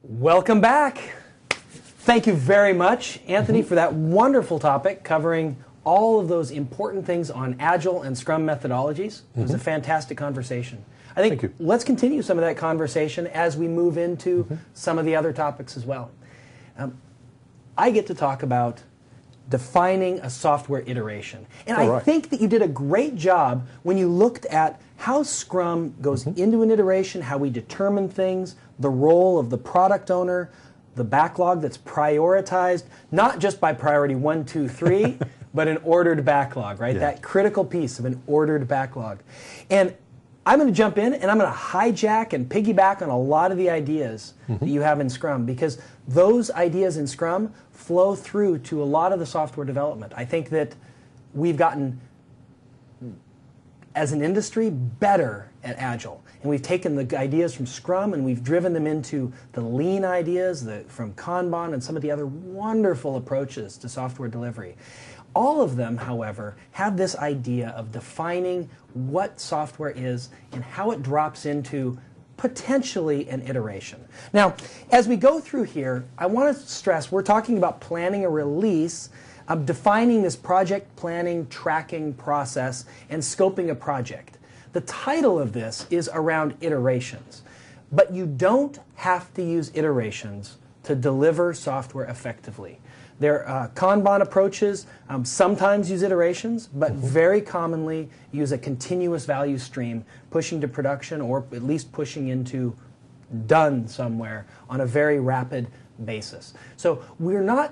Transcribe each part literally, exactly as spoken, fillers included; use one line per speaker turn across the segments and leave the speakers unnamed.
Welcome back. Thank you very much, Anthony, for that wonderful topic covering all of those important things on Agile and Scrum methodologies. It was a fantastic conversation. I think let's continue some of that conversation as we move into mm-hmm. some of the other topics as well. Um, I get to talk about defining a software iteration. And
All
I
right.
think that you did a great job when you looked at how Scrum goes mm-hmm. into an iteration, how we determine things, the role of the product owner, the backlog that's prioritized, not just by priority one, two, three, but an ordered backlog, right?
Yeah.
That critical piece of an ordered backlog. And I'm going to jump in and I'm going to hijack and piggyback on a lot of the ideas mm-hmm. that you have in Scrum, because those ideas in Scrum flow through to a lot of the software development. I think that we've gotten, as an industry, better at Agile. And we've taken the ideas from Scrum and we've driven them into the lean ideas the, from Kanban and some of the other wonderful approaches to software delivery. All of them, however, have this idea of defining what software is and how it drops into potentially an iteration. Now, as we go through here, I want to stress we're talking about planning a release, of defining this project planning, tracking process, and scoping a project. The title of this is around iterations, but you don't have to use iterations to deliver software effectively. Their uh, Kanban approaches um, sometimes use iterations, but mm-hmm. very commonly use a continuous value stream, pushing to production or at least pushing into done somewhere on a very rapid basis. So we're not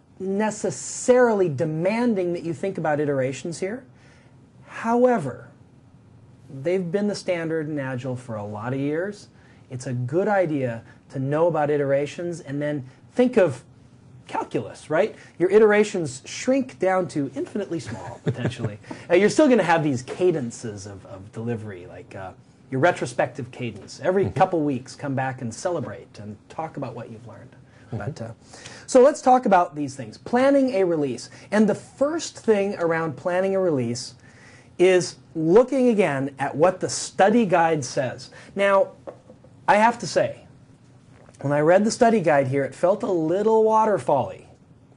necessarily demanding that you think about iterations here. However, they've been the standard in Agile for a lot of years. It's a good idea to know about iterations and then think of calculus, right? Your iterations shrink down to infinitely small, potentially. uh, you're still going to have these cadences of, of delivery, like uh, your retrospective cadence. Every mm-hmm. couple weeks, come back and celebrate and talk about what you've learned. Mm-hmm. But, uh, so let's talk about these things. Planning a release. And the first thing around planning a release is looking again at what the study guide says. Now, I have to say, when I read the study guide here, it felt a little waterfall-y.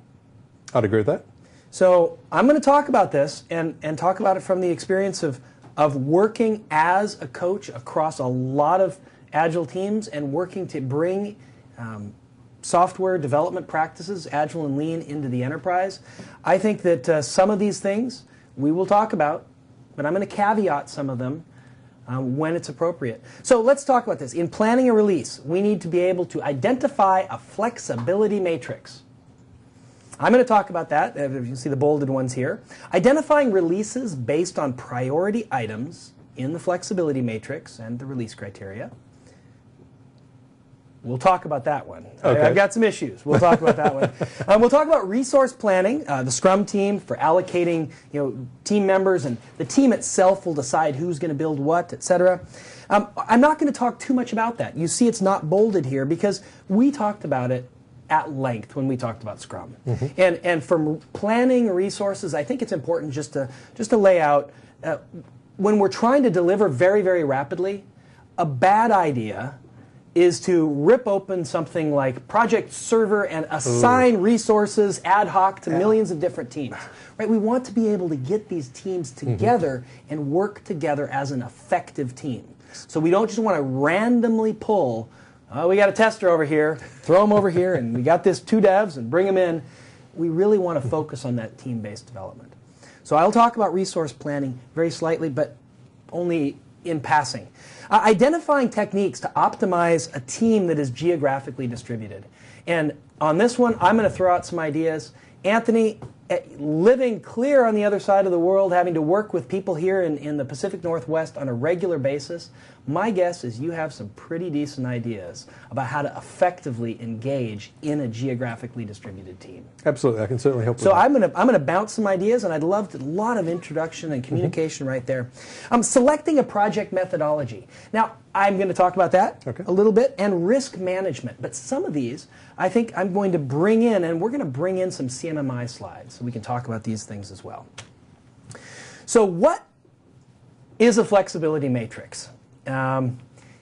I'd agree with that.
So I'm going to talk about this and, and talk about it from the experience of, of working as a coach across a lot of Agile teams and working to bring um, software development practices, Agile and Lean, into the enterprise. I think that uh, some of these things we will talk about, but I'm going to caveat some of them Um, when it's appropriate. So let's talk about this. In planning a release, we need to be able to identify a flexibility matrix. I'm going to talk about that. If you can see the bolded ones here. Identifying releases based on priority items in the flexibility matrix and the release criteria. We'll talk about that one.
Okay.
I've got some issues. We'll talk about that one. Um, we'll talk about resource planning, uh, the Scrum team for allocating, you know, team members, and the team itself will decide who's going to build what, et cetera. Um, I'm not going to talk too much about that. You see it's not bolded here because we talked about it at length when we talked about Scrum. Mm-hmm. And and from planning resources, I think it's important just to just to lay out uh, when we're trying to deliver very, very rapidly, a bad idea is to rip open something like Project Server and assign Ooh. resources ad hoc to yeah. millions of different teams. Right? We want to be able to get these teams together mm-hmm. and work together as an effective team. So we don't just want to randomly pull, oh, we got a tester over here, throw them over here, and we got this two devs, and bring them in. We really want to focus on that team-based development. So I'll talk about resource planning very slightly, but only in passing. Uh, identifying techniques to optimize a team that is geographically distributed. And on this one, I'm going to throw out some ideas. Anthony, uh, living clear on the other side of the world, having to work with people here in, in the Pacific Northwest on a regular basis, my guess is you have some pretty decent ideas about how to effectively engage in a geographically distributed team.
Absolutely, I can certainly help with
so
that.
I'm going to I'm going to bounce some ideas, and I'd love to, a lot of introduction and communication mm-hmm. right there. Um, selecting a project methodology. Now, I'm going to talk about that
okay.
a little bit, and risk management. But some of these, I think I'm going to bring in, and we're going to bring in some C M M I slides so we can talk about these things as well. So what is a flexibility matrix? Um,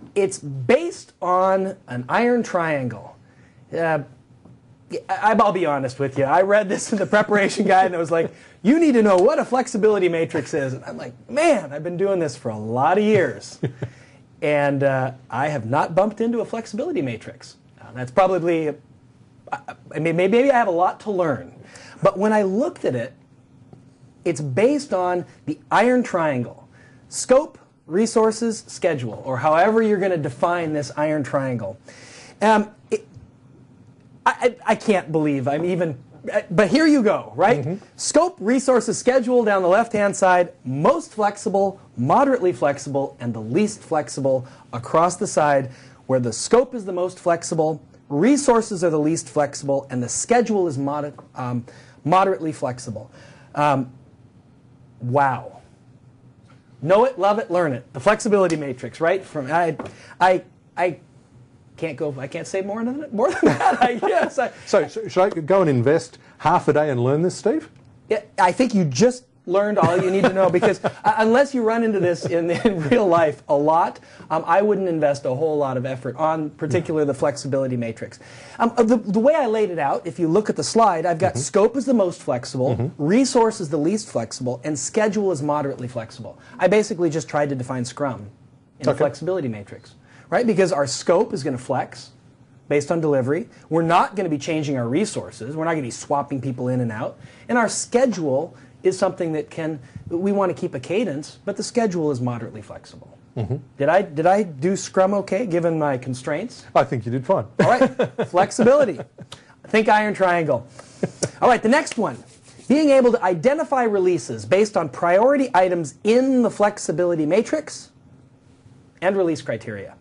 it's based on an iron triangle. Uh, I- I'll be honest with you. I read this in the preparation guide and I was like, you need to know what a flexibility matrix is. And I'm like, man, I've been doing this for a lot of years. And uh, I have not bumped into a flexibility matrix. Uh, that's probably, I, I mean, maybe I have a lot to learn. But when I looked at it, it's based on the iron triangle. Scope, resources, schedule, or however you're going to define this iron triangle. Um, it, I, I can't believe I'm even, but here you go, right? Mm-hmm. Scope, resources, schedule down the left-hand side, most flexible, moderately flexible, and the least flexible across the side, where the scope is the most flexible, resources are the least flexible, and the schedule is mod um, moderately flexible. Um, wow. Know it, love it, learn it. The flexibility matrix, right? From I, I, I can't go. I can't say more than more than that. I guess. I,
so, so should I go and invest half a day and learn this, Steve?
Yeah, I think you just learned all you need to know, because uh, unless you run into this in, in real life a lot, um, I wouldn't invest a whole lot of effort on particularly the flexibility matrix. Um, the, the way I laid it out, if you look at the slide, I've got mm-hmm. scope is the most flexible, mm-hmm. resource is the least flexible, and schedule is moderately flexible. I basically just tried to define Scrum in okay. the flexibility matrix, right? Because our scope is going to flex based on delivery. We're not going to be changing our resources. We're not going to be swapping people in and out. And our schedule is something that can, we want to keep a cadence, but the schedule is moderately flexible. Mm-hmm. Did I did I do Scrum okay, given my constraints?
I think you did fine.
All right, flexibility. Think iron triangle. All right, the next one. Being able to identify releases based on priority items in the flexibility matrix and release criteria.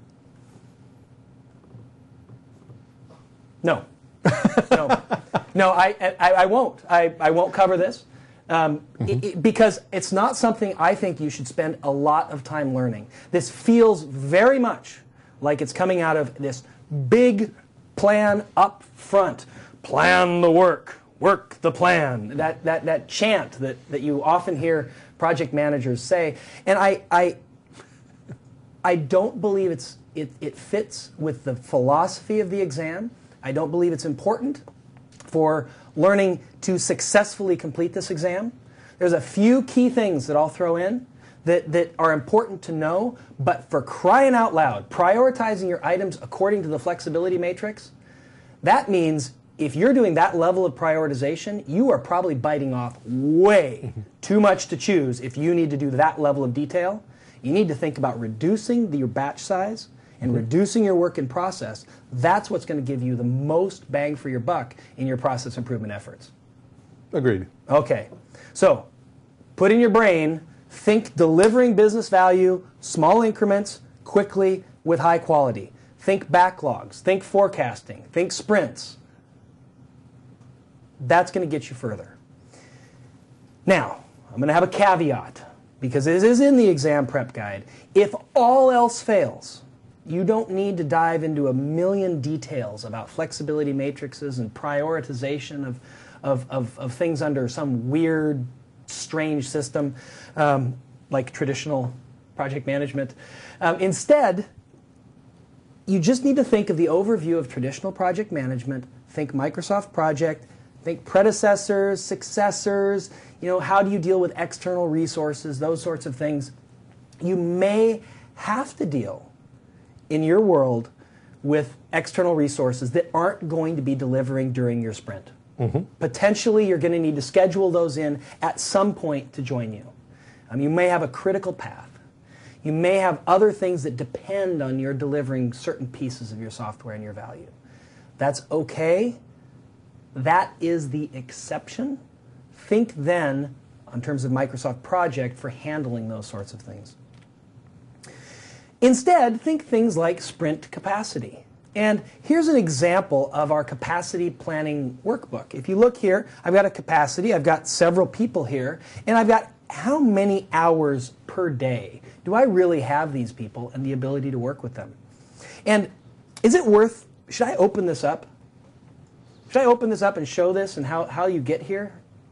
No. No. No, I, I, I won't. I, I won't cover this. Um, mm-hmm. it, it, because it's not something I think you should spend a lot of time learning. This feels very much like it's coming out of this big plan up front. Plan the work, work the plan. That, that, that chant that, that you often hear project managers say. And I, I, I don't believe it's, it, it fits with the philosophy of the exam. I don't believe it's important for learning to successfully complete this exam. There's a few key things that I'll throw in that, that are important to know, but for crying out loud, prioritizing your items according to the flexibility matrix, that means if you're doing that level of prioritization, you are probably biting off way too much to choose if you need to do that level of detail. You need to think about reducing the, your batch size and mm-hmm. reducing your work in process. That's what's going to give you the most bang for your buck in your process improvement efforts.
Agreed.
Okay. So, put in your brain, think delivering business value, small increments, quickly, with high quality. Think backlogs, think forecasting, think sprints. That's going to get you further. Now, I'm going to have a caveat, because it is in the exam prep guide. If all else fails, you don't need to dive into a million details about flexibility matrices and prioritization of, of, of, of things under some weird, strange system um, like traditional project management. Um, instead, you just need to think of the overview of traditional project management. Think Microsoft Project. Think predecessors, successors. You know, how do you deal with external resources, those sorts of things. You may have to deal in your world with external resources that aren't going to be delivering during your sprint. Mm-hmm. Potentially, you're going to need to schedule those in at some point to join you. Um, you may have a critical path. You may have other things that depend on your delivering certain pieces of your software and your value. That's okay. That is the exception. Think then, in terms of Microsoft Project, for handling those sorts of things. Instead, think things like sprint capacity. And here's an example of our capacity planning workbook. If you look here, I've got a capacity, I've got several people here, and I've got how many hours per day do I really have these people and the ability to work with them? And is it worth, should I open this up? Should I open this up and show this and how, how you get here?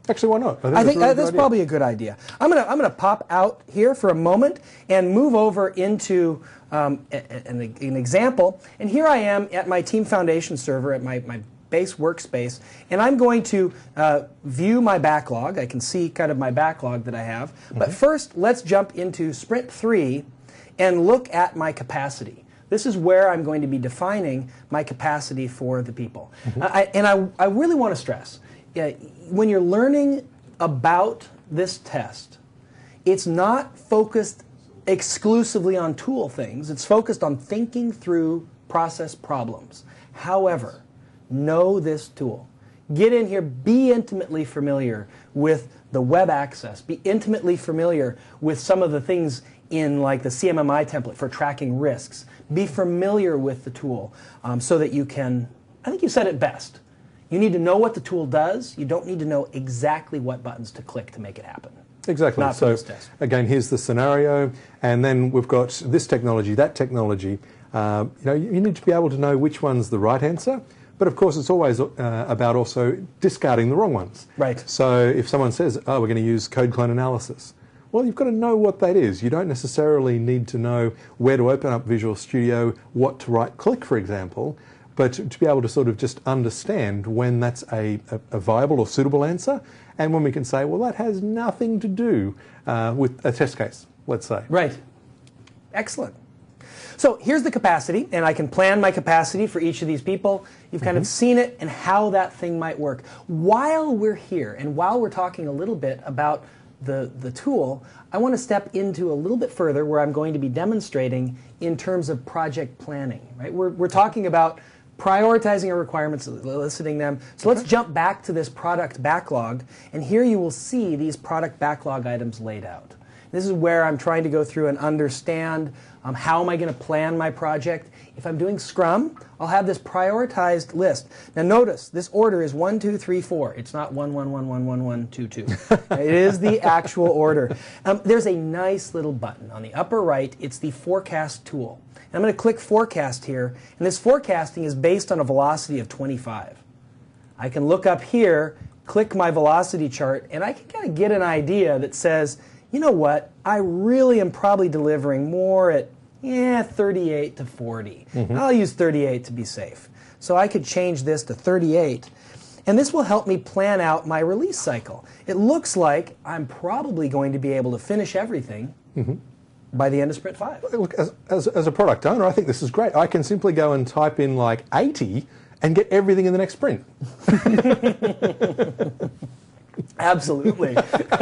Actually, why not? I think,
I think
that's,
uh, that's probably a good idea. I'm gonna I'm gonna pop out here for a moment and move over into um, a, an, an example. And here I am at my Team Foundation server at my, my base workspace, and I'm going to uh, view my backlog. I can see kind of my backlog that I have. Mm-hmm. But first, let's jump into Sprint three and look at my capacity. This is where I'm going to be defining my capacity for the people. Mm-hmm. I, and I, I really want to stress, uh, when you're learning about this test, it's not focused exclusively on tool things. It's focused on thinking through process problems. However, know this tool. Get in here, be intimately familiar with the web access, be intimately familiar with some of the things in like the C M M I template for tracking risks. Be familiar with the tool um, so that you can, I think you said it best. You need to know what the tool does. You don't need to know exactly what buttons to click to make it happen.
Exactly.
Not
so
this test.
Again, here's the scenario, and then we've got this technology, that technology. Uh, you know, you need to be able to know which one's the right answer. But of course, it's always uh, about also discarding the wrong ones.
Right.
So if someone says, "Oh, we're going to use code clone analysis," well, you've got to know what that is. You don't necessarily need to know where to open up Visual Studio, what to right-click, for example. But to be able to sort of just understand when that's a, a, a viable or suitable answer, and when we can say, well, that has nothing to do uh, with a test case, let's say.
Right. Excellent. So here's the capacity, and I can plan my capacity for each of these people. You've kind mm-hmm. of seen it and how that thing might work. While we're here, and while we're talking a little bit about the, the tool, I want to step into a little bit further where I'm going to be demonstrating in terms of project planning. Right? We're, we're talking about prioritizing our requirements, eliciting them. So let's jump back to this product backlog, and here you will see these product backlog items laid out. This is where I'm trying to go through and understand um, how am I going to plan my project. If I'm doing Scrum, I'll have this prioritized list. Now notice, this order is one, two, three, four. It's not one, one, one, one, one, one, two, two. It is the actual order. Um, there's a nice little button on the upper right. It's the forecast tool. And I'm going to click forecast here, and this forecasting is based on a velocity of twenty-five. I can look up here, click my velocity chart, and I can kind of get an idea that says, you know what, I really am probably delivering more at yeah, thirty-eight to forty. Mm-hmm. I'll use thirty-eight to be safe. So I could change this to thirty-eight, and this will help me plan out my release cycle. It looks like I'm probably going to be able to finish everything mm-hmm. by the end of Sprint five.
Look, as, as, as a product owner, I think this is great. I can simply go and type in like eighty and get everything in the next sprint.
Absolutely.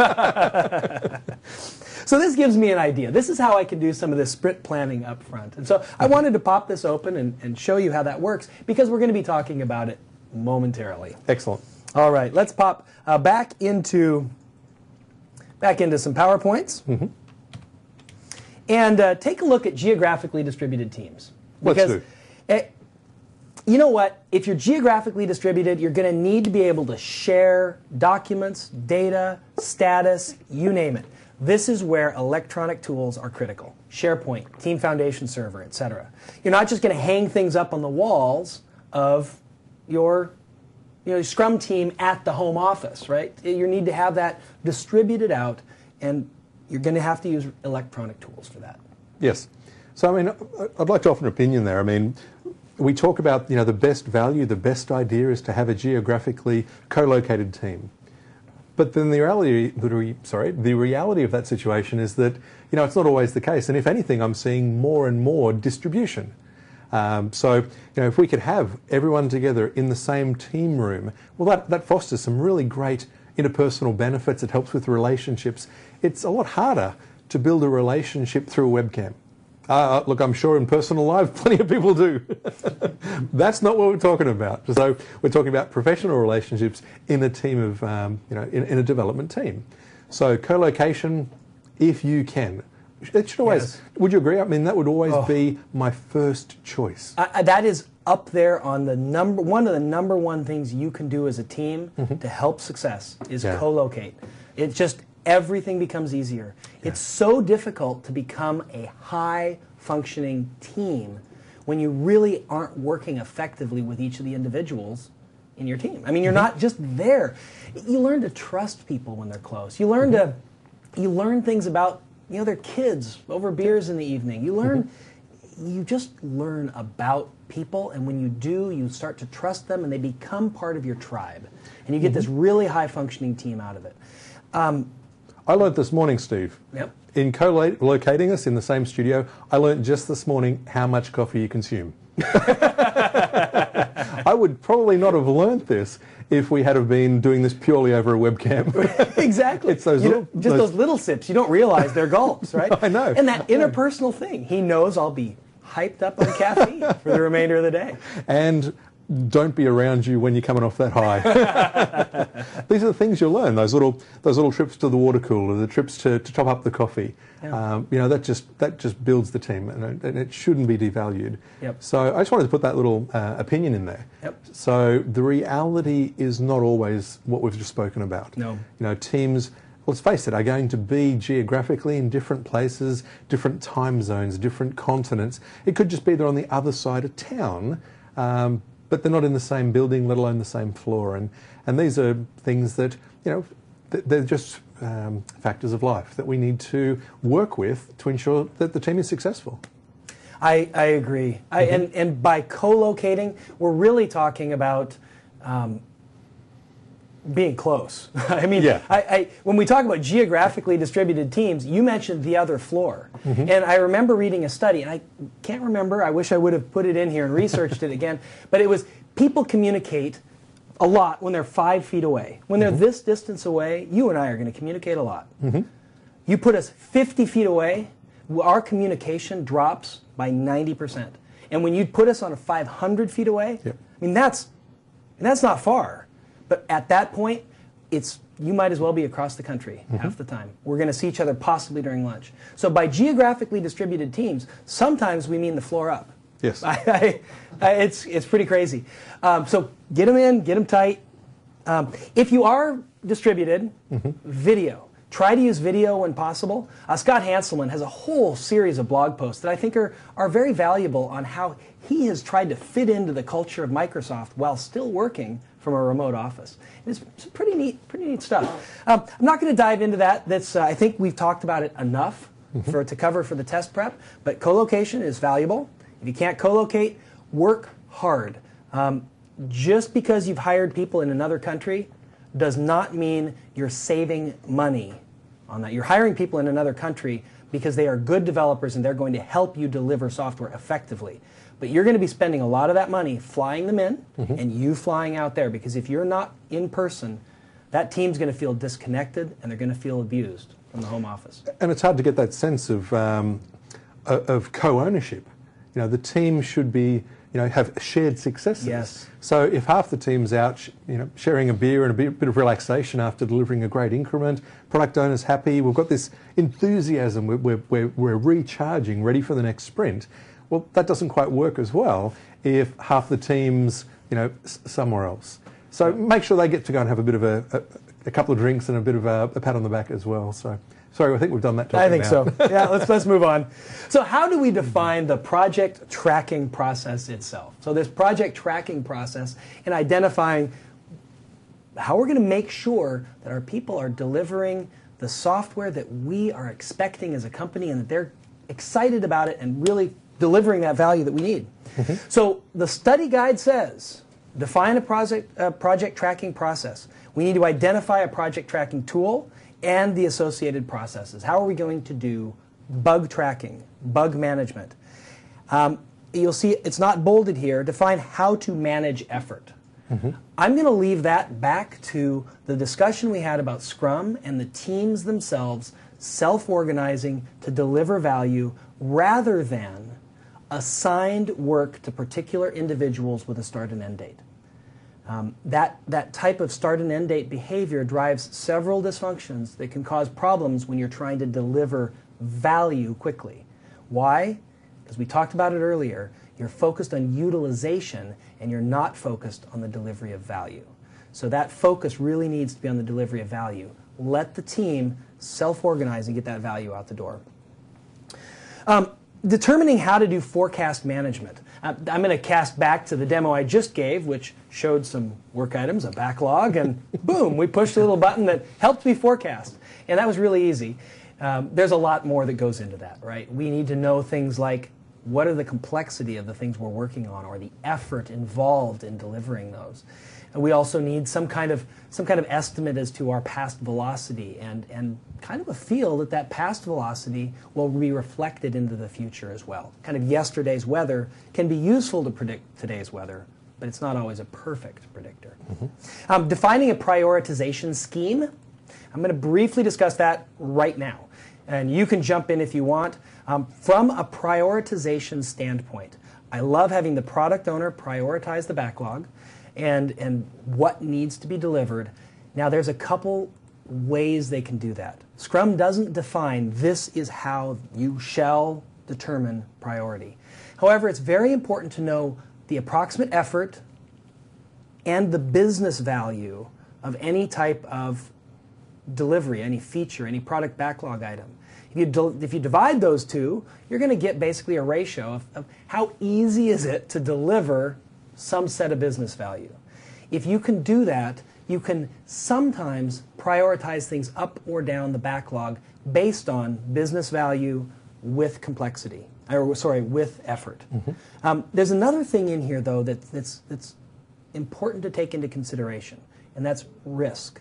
So this gives me an idea. This is how I can do some of this sprint planning up front. And so I wanted to pop this open and, and show you how that works, because we're going to be talking about it momentarily.
Excellent.
All right, let's pop uh, back into back into some PowerPoints. Mm-hmm. And uh, take a look at geographically distributed teams.
Because Let's do.
It, you know what? If you're geographically distributed, you're going to need to be able to share documents, data, status, you name it. This is where electronic tools are critical. SharePoint, Team Foundation Server, et cetera. You're not just going to hang things up on the walls of your you know, Scrum team at the home office, right? You need to have that distributed out, and you're going to have to use electronic tools for that.
Yes. So, I mean, I'd like to offer an opinion there. I mean, we talk about, you know, the best value, the best idea is to have a geographically co-located team. But then the reality, the re, sorry, the reality of that situation is that, you know, it's not always the case. And if anything, I'm seeing more and more distribution. Um, so, you know, if we could have everyone together in the same team room, well, that, that fosters some really great interpersonal benefits. It helps with relationships. It's a lot harder to build a relationship through a webcam. Uh, look, I'm sure in personal life, plenty of people do. That's not what we're talking about. So we're talking about professional relationships in a team of, um, you know, in, in a development team. So co-location, if you can. It should always, yes. Would you agree? I mean, that would always oh. be my first choice.
Uh, that is up there on the number, one of the number one things you can do as a team mm-hmm. to help success is yeah. co-locate. It just, everything becomes easier. Yeah. It's so difficult to become a high-functioning team when you really aren't working effectively with each of the individuals in your team. I mean, you're not just there. You learn to trust people when they're close. You learn to, you learn things about, you know, their kids over beers in the evening. You learn, you just learn about people, and when you do, you start to trust them, and they become part of your tribe. And you get this really high-functioning team out of it. Um,
I learned this morning, Steve.
Yep.
In co-locating us in the same studio, I learned just this morning how much coffee you consume. I would probably not have learned this if we had have been doing this purely over a webcam.
Exactly.
It's those
you
little,
know, just those, those little sips. You don't realize they're gulps, right?
I know.
And that interpersonal thing. He knows I'll be hyped up on caffeine for the remainder of the day.
And don't be around you when you're coming off that high. These are the things you'll learn. Those little, those little trips to the water cooler, the trips to, to top up the coffee. Yeah. Um, you know, that just that just builds the team, and it, and it shouldn't be devalued.
Yep.
So I just wanted to put that little uh, opinion in there.
Yep.
So the reality is not always what we've just spoken about.
No.
You know, teams, let's face it, are going to be geographically in different places, different time zones, different continents. It could just be they're on the other side of town. Um, but they're not in the same building, let alone the same floor. And, and these are things that, you know, th- they're just um, factors of life that we need to work with to ensure that the team is successful.
I, I agree. I,
Mm-hmm.
and, and by co-locating, we're really talking about um, being close. I mean,
Yeah.
I, I, when we talk about geographically distributed teams, you mentioned the other floor.
Mm-hmm.
And I remember reading a study, and I can't remember, I wish I would have put it in here and researched it again, but it was people communicate a lot when they're five feet away. When they're mm-hmm. this distance away, you and I are going to communicate a lot.
Mm-hmm. You
put us fifty feet away, our communication drops by ninety percent. And when you put us on a five hundred feet away,
yep.
I mean, that's, that's not far. But at that point, it's you might as well be across the country mm-hmm. half the time. We're going to see each other possibly during lunch. So by geographically distributed teams, sometimes we mean the floor up.
Yes.
I, I, I, it's, it's pretty crazy. Um, so get them in, get them tight. Um, if you are distributed, mm-hmm. video. Try to use video when possible. Uh, Scott Hanselman has a whole series of blog posts that I think are, are very valuable on how he has tried to fit into the culture of Microsoft while still working from a remote office. And it's, it's pretty neat, pretty neat stuff. Um, I'm not going to dive into that. That's uh, I think we've talked about it enough mm-hmm. for to cover for the test prep. But co-location is valuable. If you can't co-locate, work hard. Um, just because you've hired people in another country does not mean you're saving money on that. You're hiring people in another country because they are good developers and they're going to help you deliver software effectively. But you're going to be spending a lot of that money flying them in mm-hmm. and you flying out there, because if you're not in person, that team's going to feel disconnected and they're going to feel abused from the home office.
And it's hard to get that sense of, um, of co-ownership. You know, the team should be, you know, have shared successes.
Yes.
So if half the team's out, you know, sharing a beer and a bit, bit of relaxation after delivering a great increment, product owner's happy, we've got this enthusiasm, we're, we're, we're, we're recharging, ready for the next sprint. Well, that doesn't quite work as well if half the team's, you know, s- somewhere else. So make sure they get to go and have a bit of a, a, a couple of drinks and a bit of a, a pat on the back as well. So. Sorry, I think we've done that topic
I think
now.
so. Yeah, let's let's move on. So how do we define the project tracking process itself? So this project tracking process and identifying how we're going to make sure that our people are delivering the software that we are expecting as a company and that they're excited about it and really delivering that value that we need. Mm-hmm. So the study guide says, define a project, uh, project tracking process. We need to identify a project tracking tool and the associated processes. How are we going to do bug tracking, bug management? Um, you'll see it's not bolded here. Define how to manage effort. Mm-hmm. I'm going to leave that back to the discussion we had about Scrum and the teams themselves self-organizing to deliver value rather than assigned work to particular individuals with a start and end date. Um, that, that type of start and end date behavior drives several dysfunctions that can cause problems when you're trying to deliver value quickly. Why? Because we talked about it earlier. You're focused on utilization and you're not focused on the delivery of value. So that focus really needs to be on the delivery of value. Let the team self-organize and get that value out the door. Um, determining how to do forecast management. Uh, I'm going to cast back to the demo I just gave, which showed some work items, a backlog, and boom, we pushed a little button that helped me forecast. And that was really easy. Um, there's a lot more that goes into that, right? We need to know things like what are the complexity of the things we're working on or the effort involved in delivering those. And we also need some kind of some kind of estimate as to our past velocity and, and kind of a feel that that past velocity will be reflected into the future as well. Kind of yesterday's weather can be useful to predict today's weather, but it's not always a perfect predictor. Mm-hmm. um, defining a prioritization scheme. I'm going to briefly discuss that right now. And you can jump in if you want. Um, from a prioritization standpoint, I love having the product owner prioritize the backlog and, and what needs to be delivered. Now, there's a couple ways they can do that. Scrum doesn't define this is how you shall determine priority. However, it's very important to know the approximate effort and the business value of any type of delivery, any feature, any product backlog item. If you, if you divide those two, you're going to get basically a ratio of, of how easy is it to deliver some set of business value. If you can do that, you can sometimes prioritize things up or down the backlog based on business value with complexity, or sorry, with effort. Mm-hmm. um, there's another thing in here, though, that, that's, that's important to take into consideration, and that's risk.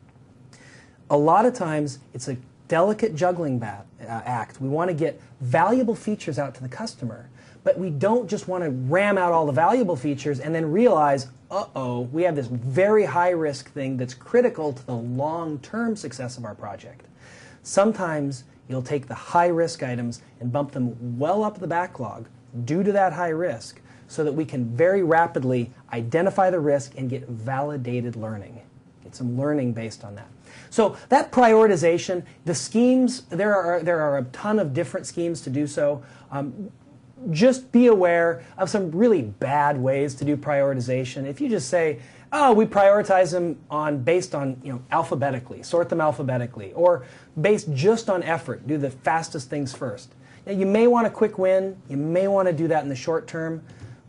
A lot of times, it's a delicate juggling bat, uh, act. We want to get valuable features out to the customer, but we don't just want to ram out all the valuable features and then realize, uh-oh, we have this very high-risk thing that's critical to the long-term success of our project. Sometimes you'll take the high-risk items and bump them well up the backlog due to that high risk so that we can very rapidly identify the risk and get validated learning. Get some learning based on that. So that prioritization, the schemes, there are, there are a ton of different schemes to do so. Um, just be aware of some really bad ways to do prioritization. If you just say, oh, we prioritize them on, based on, you know, alphabetically, sort them alphabetically, or based just on effort, do the fastest things first. Now, you may want a quick win, you may want to do that in the short term,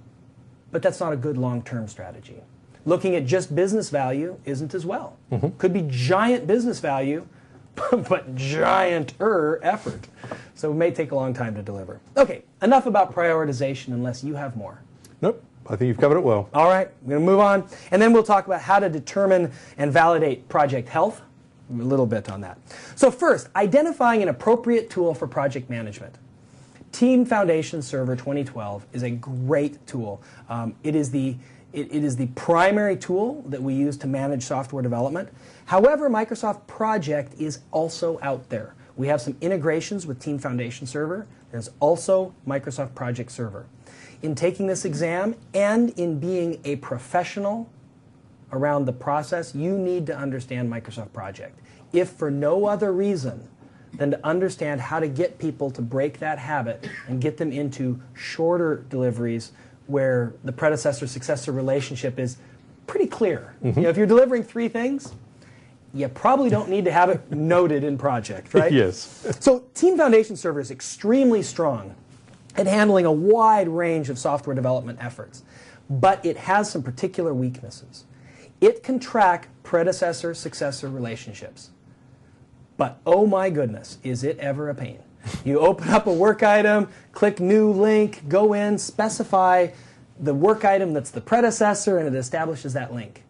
but that's not a good long-term strategy. Looking at just business value isn't as well. Mm-hmm. Could be giant business value, but giant-er effort. So it may take a long time to deliver. Okay, enough about prioritization unless you have more.
Nope, I think you've covered it well.
All right, we're going to move on. And then we'll talk about how to determine and validate project health. A little bit on that. So first, identifying an appropriate tool for project management. Team Foundation Server twenty twelve is a great tool. Um, it is the It, it is the primary tool that we use to manage software development. However, Microsoft Project is also out there. We have some integrations with Team Foundation Server. There's also Microsoft Project Server. In taking this exam and in being a professional around the process, you need to understand Microsoft Project. If for no other reason than to understand how to get people to break that habit and get them into shorter deliveries where the predecessor-successor relationship is pretty clear. Mm-hmm. You know, if you're delivering three things, you probably don't need to have it noted in project, right?
Yes.
So Team Foundation Server is extremely strong at handling a wide range of software development efforts, but it has some particular weaknesses. It can track predecessor-successor relationships, but oh my goodness, is it ever a pain. You open up a work item, click new link, go in, specify the work item that's the predecessor, and it establishes that link.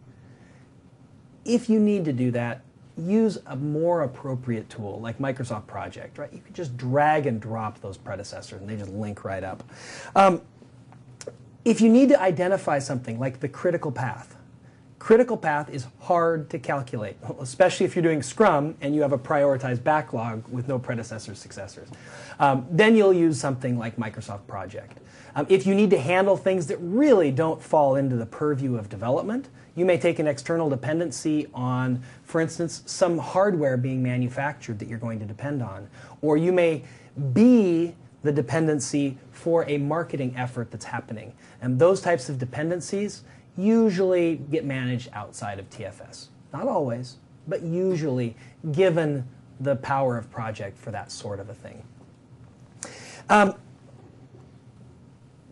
If you need to do that, use a more appropriate tool like Microsoft Project, right? You can just drag and drop those predecessors and they just link right up. Um, if you need to identify something like the critical path, critical path is hard to calculate, especially if you're doing Scrum and you have a prioritized backlog with no predecessors, successors. Um, then you'll use something like Microsoft Project. Um, if you need to handle things that really don't fall into the purview of development, you may take an external dependency on, for instance, some hardware being manufactured that you're going to depend on. Or you may be the dependency for a marketing effort that's happening. And those types of dependencies usually get managed outside of T F S. Not always, but usually, given the power of project for that sort of a thing. Um,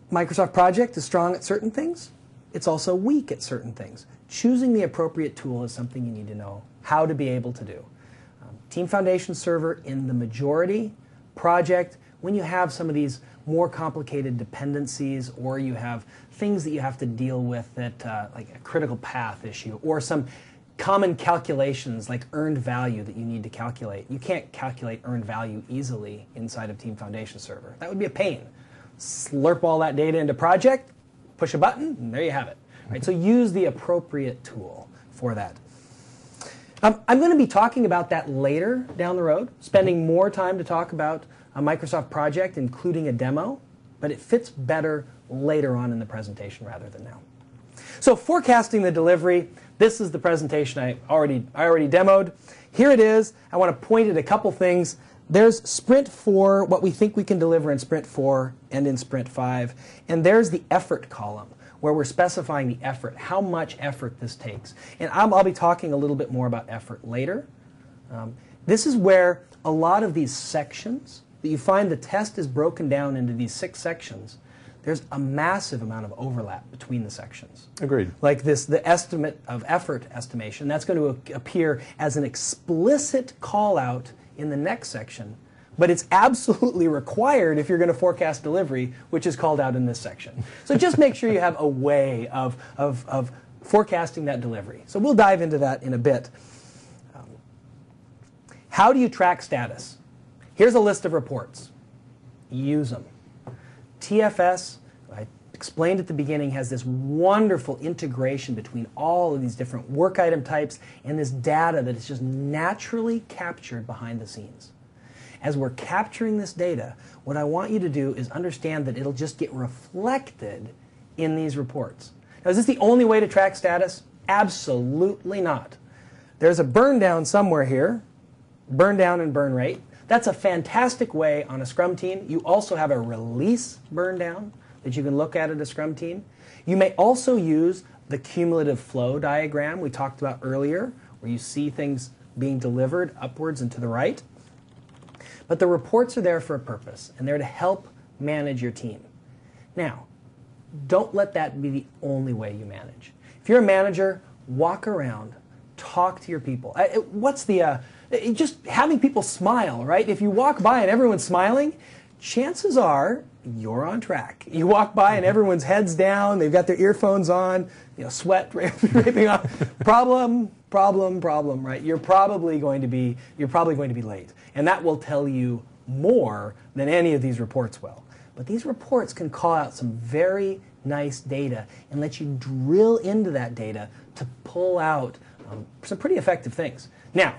Microsoft Project is strong at certain things. It's also weak at certain things. Choosing the appropriate tool is something you need to know how to be able to do. Um, Team Foundation Server in the majority, Project, when you have some of these more complicated dependencies or you have things that you have to deal with that, uh, like a critical path issue or some common calculations like earned value that you need to calculate. You can't calculate earned value easily inside of Team Foundation Server. That would be a pain. Slurp all that data into Project, push a button, and there you have it. Right? So use the appropriate tool for that. Um, I'm going to be talking about that later down the road, spending more time to talk about a Microsoft Project, including a demo, but it fits better later on in the presentation rather than now. So forecasting the delivery, this is the presentation I already, I already demoed. Here it is. I want to point at a couple things. There's Sprint four, what we think we can deliver in Sprint four and in Sprint five. And there's the effort column, where we're specifying the effort, how much effort this takes. And I'll, I'll be talking a little bit more about effort later. Um, this is where a lot of these sections, that you find the test is broken down into these six sections. There's a massive amount of overlap between the sections.
Agreed.
Like this, the estimate of effort estimation, that's going to appear as an explicit call out in the next section, but it's absolutely required if you're going to forecast delivery, which is called out in this section. So just make sure you have a way of, of, of forecasting that delivery. So we'll dive into that in a bit. Um, how do you track status? Here's a list of reports. Use them. T F S, I explained at the beginning, has this wonderful integration between all of these different work item types and this data that is just naturally captured behind the scenes. As we're capturing this data, what I want you to do is understand that it'll just get reflected in these reports. Now, is this the only way to track status? Absolutely not. There's a burn down somewhere here, burn down and burn rate. That's a fantastic way on a Scrum team. You also have a release burn down that you can look at at a Scrum team. You may also use the cumulative flow diagram we talked about earlier, where you see things being delivered upwards and to the right. But the reports are there for a purpose, and they're to help manage your team. Now, don't let that be the only way you manage. If you're a manager, walk around, talk to your people. What's the, uh, just having people smile, right? If you walk by and everyone's smiling, chances are you're on track. You walk by and everyone's heads down, they've got their earphones on, you know, sweat raping off. Problem, problem, problem, right? You're probably going to be, you're probably going to be late. And that will tell you more than any of these reports will. But these reports can call out some very nice data and let you drill into that data to pull out um, some pretty effective things. Now,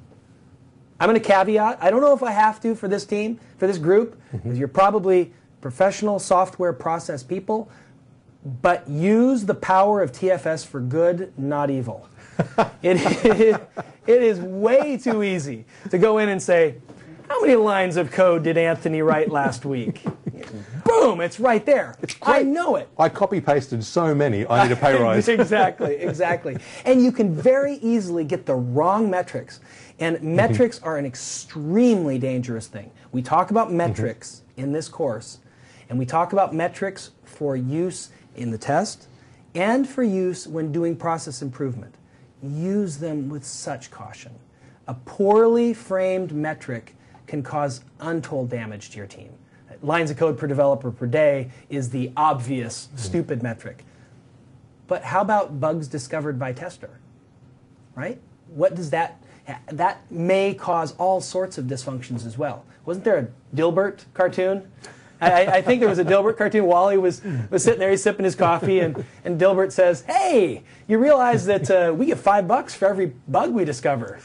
I'm going to caveat, I don't know if I have to for this team, for this group, because mm-hmm. you're probably professional software process people, but use the power of T F S for good, not evil. it, it, it is way too easy to go in and say, how many lines of code did Anthony write last week? Boom, it's right there. It's I know it.
I copy-pasted so many, I need a pay rise.
Exactly, exactly. And you can very easily get the wrong metrics. And metrics are an extremely dangerous thing. We talk about metrics in this course, and we talk about metrics for use in the test and for use when doing process improvement. Use them with such caution. A poorly framed metric can cause untold damage to your team. Lines of code per developer per day is the obvious, stupid metric. But how about bugs discovered by tester? Right? What does that... That may cause all sorts of dysfunctions as well. Wasn't there a Dilbert cartoon? I, I think there was a Dilbert cartoon. Wally was, was sitting there, he's sipping his coffee, and, and Dilbert says, hey, you realize that uh, we get five bucks for every bug we discover.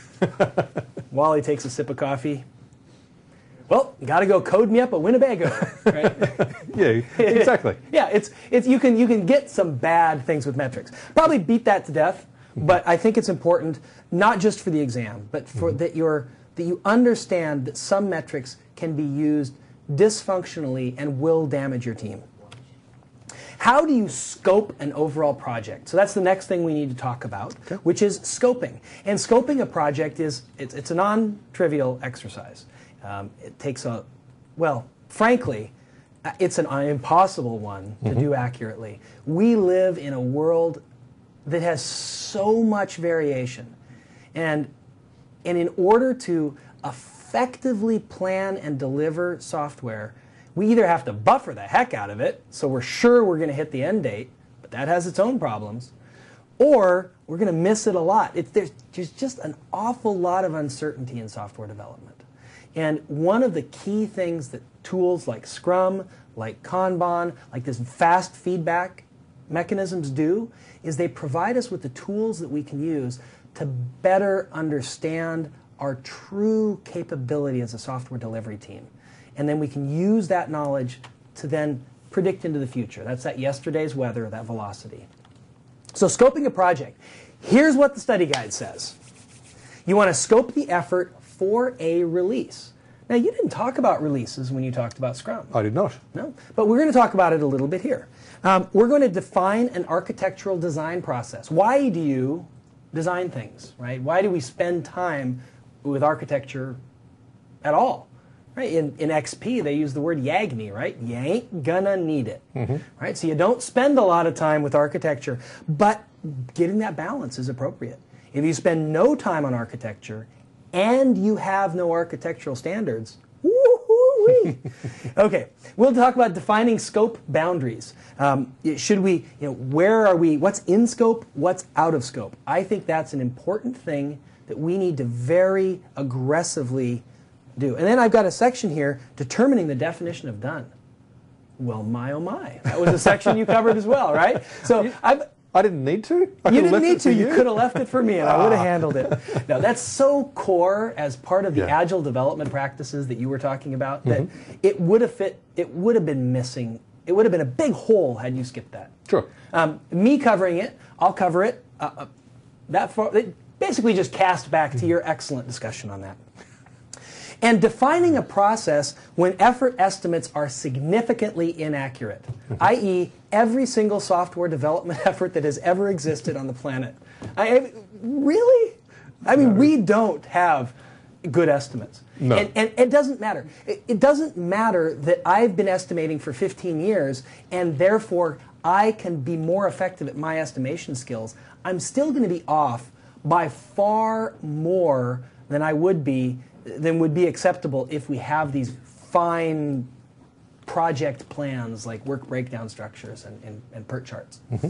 Wally takes a sip of coffee. Well, got to go code me up a Winnebago, right?
Yeah, exactly.
Yeah, it's, it's, you, can, you can get some bad things with metrics. Probably beat that to death. But I think it's important, not just for the exam, but for mm-hmm. that, you're, that you understand that some metrics can be used dysfunctionally and will damage your team. How do you scope an overall project? So that's the next thing we need to talk about, okay. which is scoping. And scoping a project is, it's, it's a non-trivial exercise. Um, it takes a, well, frankly, it's an impossible one to
Mm-hmm.
do accurately. We live in a world that has so much variation. And, and in order to effectively plan and deliver software, we either have to buffer the heck out of it, so we're sure we're going to hit the end date, but that has its own problems, or we're going to miss it a lot. It, there's, there's just an awful lot of uncertainty in software development. And one of the key things that tools like Scrum, like Kanban, like this fast feedback mechanisms do is they provide us with the tools that we can use to better understand our true capability as a software delivery team. And then we can use that knowledge to then predict into the future. That's that yesterday's weather, that velocity. So scoping a project. Here's what the study guide says. You want to scope the effort for a release. Now, you didn't talk about releases when you talked about Scrum.
I did not.
No, but we're going to talk about it a little bit here. Um, we're going to define an architectural design process. Why do you design things, right? Why do we spend time with architecture at all? Right? In, in X P, they use the word yagni, right? You ain't gonna need it, mm-hmm. right? So you don't spend a lot of time with architecture, but getting that balance is appropriate. If you spend no time on architecture and you have no architectural standards, woo-hoo-wee. Okay, we'll talk about defining scope boundaries. Um, should we, you know, where are we, what's in scope, what's out of scope? I think that's an important thing that we need to very aggressively do. And then I've got a section here determining the definition of done. Well, my oh my. That was a section you covered as well, right? So I've...
I didn't need to? I
you didn't need to. You,
you
could have left it for me and I would have handled it. No, that's so core as part of the
yeah.
agile development practices that you were talking about that
mm-hmm.
it would have fit, it would have been missing. It would have been a big hole had you skipped that.
Sure.
Um, me covering it, I'll cover it. Uh, uh, that for, it basically just cast back to your excellent discussion on that. And defining a process when effort estimates are significantly inaccurate, that is every single software development effort that has ever existed on the planet. I, really? I mean, no. We don't have good estimates.
No.
And, and it doesn't matter. It, it doesn't matter that I've been estimating for fifteen years and therefore I can be more effective at my estimation skills. I'm still going to be off by far more than I would be than would be acceptable if we have these fine project plans like work breakdown structures and, and, and PERT charts. Mm-hmm.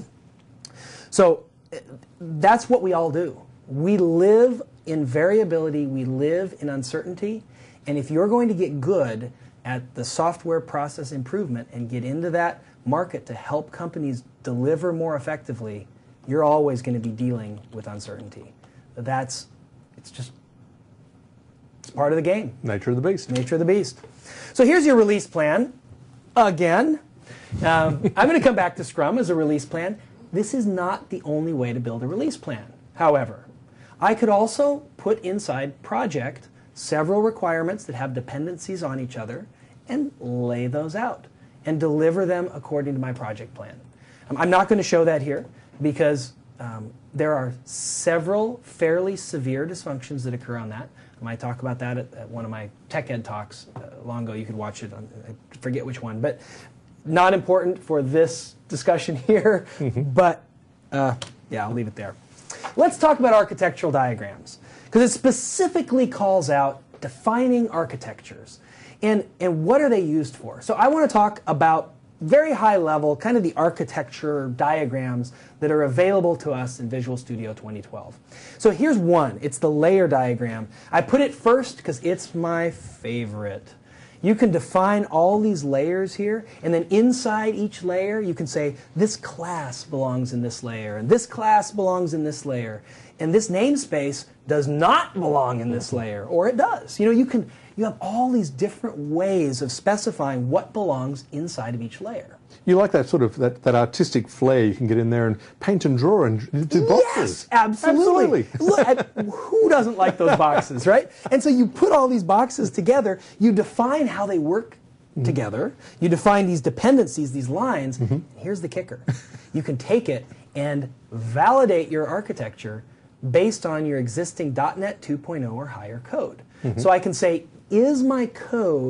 So that's what we all do. We live in variability, we live in uncertainty, and if you're going to get good at the software process improvement and get into that market to help companies deliver more effectively, you're always going to be dealing with uncertainty. That's, it's just It's part of the game.
Nature of the beast.
Nature of the beast. So here's your release plan. Again, um, I'm going to come back to Scrum as a release plan. This is not the only way to build a release plan. However, I could also put inside project several requirements that have dependencies on each other and lay those out and deliver them according to my project plan. Um, I'm not going to show that here because um, there are several fairly severe dysfunctions that occur on that. I might talk about that at, at one of my Tech Ed talks uh, long ago. You could watch it on, I forget which one, but not important for this discussion here, but uh, yeah, I'll leave it there. Let's talk about architectural diagrams, because it specifically calls out defining architectures. And, and what are they used for? So I want to talk about very high level, kind of the architecture diagrams that are available to us in Visual Studio twenty twelve. So here's one. It's the layer diagram. I put it first because it's my favorite. You can define all these layers here, and then inside each layer you can say, this class belongs in this layer, and this class belongs in this layer, and this namespace does not belong in this layer, or it does. You know, you can you have all these different ways of specifying what belongs inside of each layer.
You like that sort of that, that artistic flair you can get in there and paint and draw and do boxes.
Yes, absolutely.
absolutely.
Look, at, who doesn't like those boxes, right? And so you put all these boxes together, you define how they work mm-hmm. together, you define these dependencies, these lines. Mm-hmm. Here's the kicker. You can take it and validate your architecture based on your existing dot net two point oh or higher code. Mm-hmm. So I can say, is my code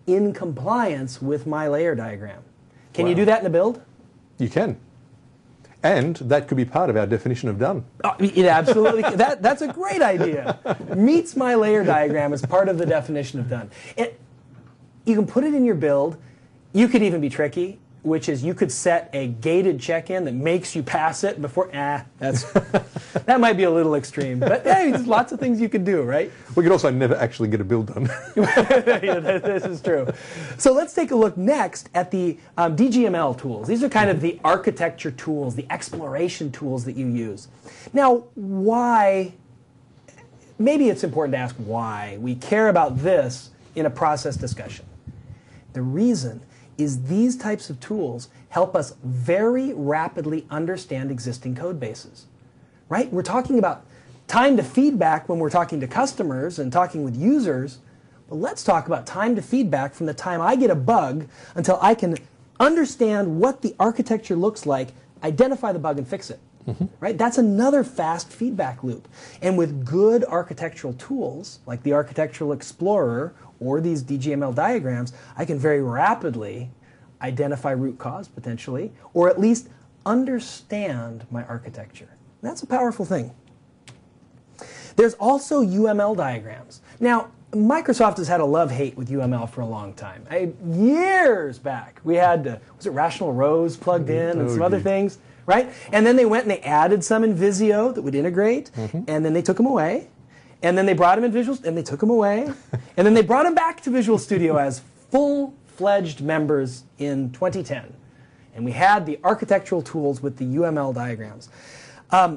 in compliance with my layer diagram. Can
Wow.
you do that in a build?
You can. And that could be part of our definition of done.
Oh, it absolutely can. That, that's a great idea. Meets my layer diagram as part of the definition of done. It, you can put it in your build. You could even be tricky, which is you could set a gated check-in that makes you pass it before. Ah, that's that might be a little extreme, but hey, there's lots of things you could do, right?
We could also never actually get a build done.
Yeah, this is true. So let's take a look next at the um, D G M L tools. These are kind of the architecture tools, the exploration tools that you use. Now, why? Maybe it's important to ask why we care about this in a process discussion. The reason is these types of tools help us very rapidly understand existing code bases. Right? We're talking about time to feedback when we're talking to customers and talking with users, but let's talk about time to feedback from the time I get a bug until I can understand what the architecture looks like, identify the bug, and fix it. Mm-hmm. Right? That's another fast feedback loop. And with good architectural tools, like the Architectural Explorer or these D G M L diagrams, I can very rapidly identify root cause, potentially, or at least understand my architecture. And that's a powerful thing. There's also U M L diagrams. Now, Microsoft has had a love-hate with U M L for a long time. I, years back, we had, uh, was it Rational Rows plugged in and
oh,
some other
dear.
things, right? And then they went and they added some in Visio that would integrate, mm-hmm. and then they took them away. And then they brought them in Visual, and they took them away. And then they brought them back to Visual Studio as full-fledged members in twenty ten. And we had the architectural tools with the U M L diagrams. Um,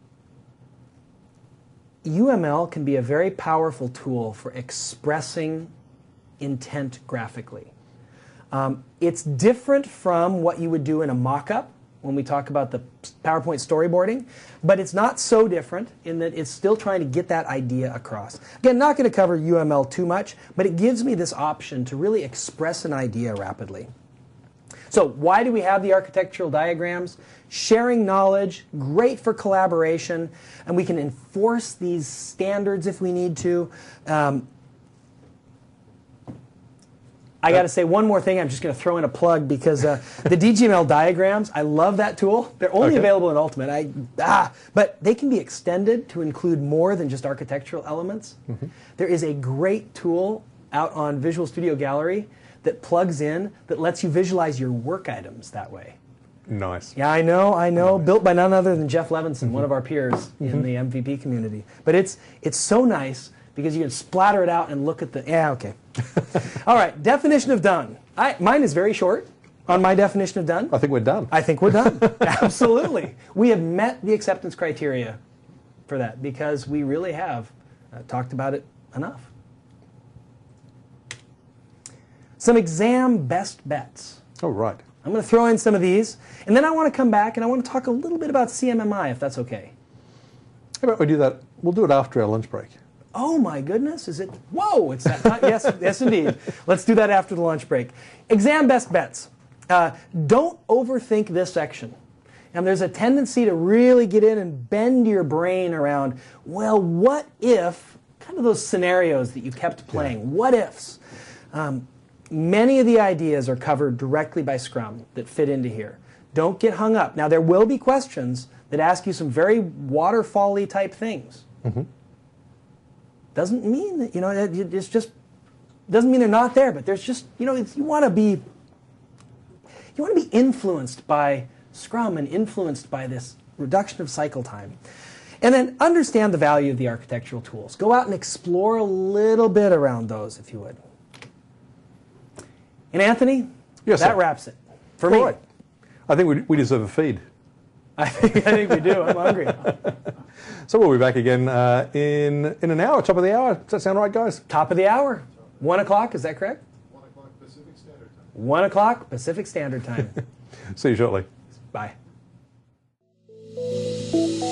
U M L can be a very powerful tool for expressing intent graphically. Um, it's different from what you would do in a mock-up when we talk about the PowerPoint storyboarding, but it's not so different in that it's still trying to get that idea across. Again, not going to cover U M L too much, but it gives me this option to really express an idea rapidly. So why do we have the architectural diagrams? Sharing knowledge, great for collaboration, and we can enforce these standards if we need to. Um, I got to say one more thing. I'm just going to throw in a plug because uh, the D G M L diagrams, I love that tool. They're only
Okay.
available in Ultimate. I, ah, but they can be extended to include more than just architectural elements. Mm-hmm. There is a great tool out on Visual Studio Gallery that plugs in that lets you visualize your work items that way.
Nice.
Yeah, I know, I know.
Nice.
Built by none other than Jeff Levinson,
Mm-hmm.
one of our peers
Mm-hmm.
in the M V P community. But it's it's so nice because you can splatter it out and look at the, yeah, okay. All right, definition of done. I, mine is very short on my definition of done.
I think we're done.
I think we're done. Absolutely. We have met the acceptance criteria for that because we really have uh, talked about it enough. Some exam best bets.
Oh, right.
I'm going to throw in some of these, and then I want to come back and I want to talk a little bit about C M M I, if that's okay.
How about we do that? We'll do it after our lunch break.
Oh my goodness, is it? Whoa, it's that time. Yes, yes indeed. Let's do that after the lunch break. Exam best bets. Uh, don't overthink this section. And there's a tendency to really get in and bend your brain around, well, what if, kind of those scenarios that you kept playing, yeah. What ifs. Um, many of the ideas are covered directly by Scrum that fit into here. Don't get hung up. Now, there will be questions that ask you some very waterfall-y type things. Mm-hmm. Doesn't mean that, you know, it's just, doesn't mean they're not there, but there's just, you know, it's, you want to be, you want to be influenced by Scrum and influenced by this reduction of cycle time. And then understand the value of the architectural tools. Go out and explore a little bit around those, if you would. And Anthony,
yes,
that
sir.
wraps it for me.
Right. I think we, we deserve a feed.
I think, I think we do. I'm hungry.
So we'll be back again uh, in in an hour, top of the hour. Does that sound right, guys?
Top of the hour. One o'clock, is that correct?
One o'clock Pacific Standard Time.
One o'clock Pacific Standard Time.
See you shortly.
Bye.